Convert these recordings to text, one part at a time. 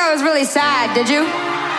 I was really sad, did you?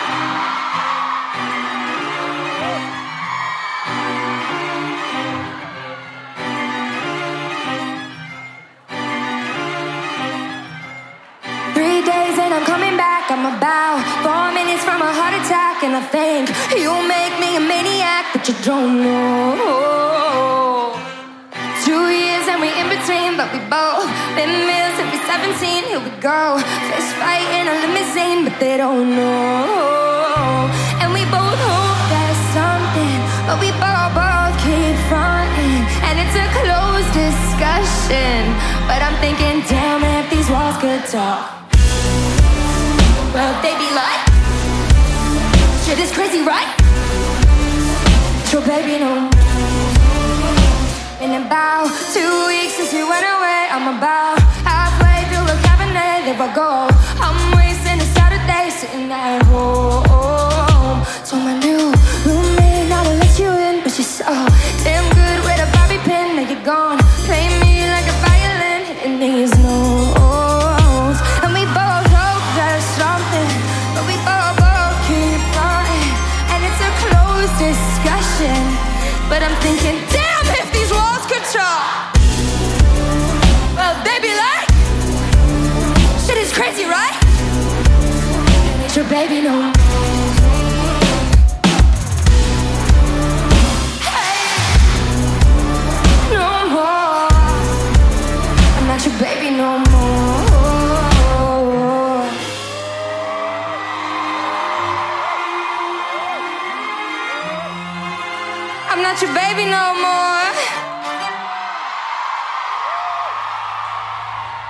I'm coming back, I'm about 4 minutes from a heart attack. And I think you make me a maniac, but you don't know. 2 years and we in between, but we both been real since we 17. Here we go, fist fight in a limousine, but they don't know. And we both hope there's something, but we both keep fronting. And it's a closed discussion, but I'm thinking, damn, if these walls could talk. Well, they be like, shit is crazy, right? Your baby, no. In about 2 weeks since you went away, I'm about halfway through a cabinet. There I go, I'm wasting a Saturday sitting at home. Told my new roommate not to let you in, but she's so damn good with a bobby pin. Now you're gone, play me like a violin, hitting these notes. And we both hope there's something, but we both keep running. And it's a closed discussion, but I'm thinking, damn, if these walls could talk. Well, they be like, shit is crazy, right? Ain't your baby no more. Not your baby no more. I'm not your baby no more.